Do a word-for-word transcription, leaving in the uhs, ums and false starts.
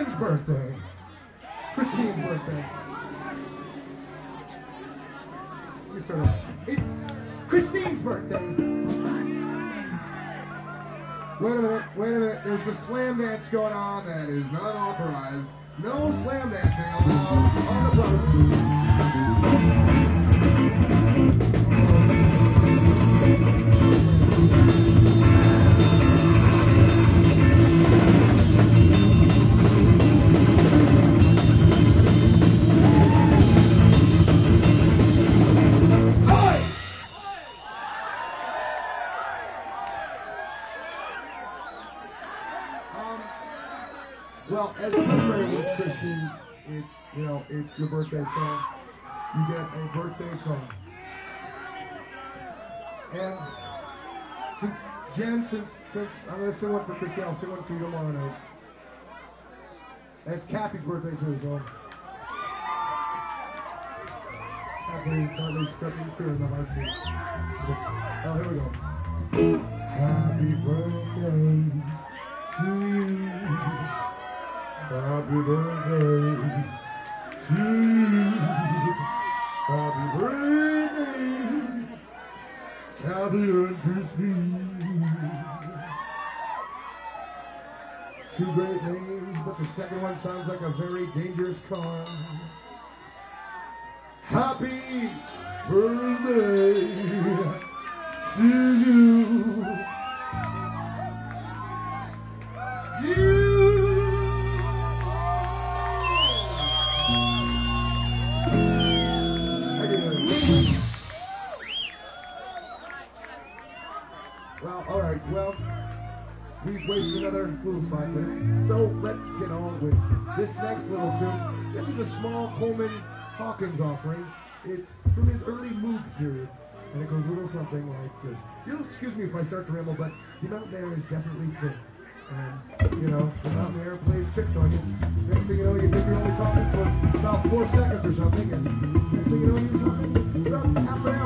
Kristen's birthday. Christine's birthday. Let me start off. It's Christine's birthday. Wait a minute, wait a minute. There's a slam dance going on that is not authorized. No slam dancing allowed on the premises. Well, as customary with Christine, it, you know, it's your birthday song. You get a birthday song. And since, Jen, since, since I'm going to sing one for Christine, I'll sing one for you tomorrow night. And it's Kathy's birthday too, so. Kathy, Kathy's stepping fear in the heart seat. Oh, here we go. Happy birthday to you. Happy birthday to you. Happy birthday, Kathy and Christine. Two great names, but the second one sounds like a very dangerous car. Happy birthday to you. You. Well, all right, well, we've wasted another ooh, five minutes, so let's get on with this next little tune. This is a small Coleman Hawkins offering. It's from his early Moog period, and it goes a little something like this. You'll excuse me if I start to ramble, but the mountain air is definitely thick. And, you know, the mountain air plays tricks on you. Next thing you know, you think you're only talking for about four seconds or something, and next thing you know, you're talking about half an hour.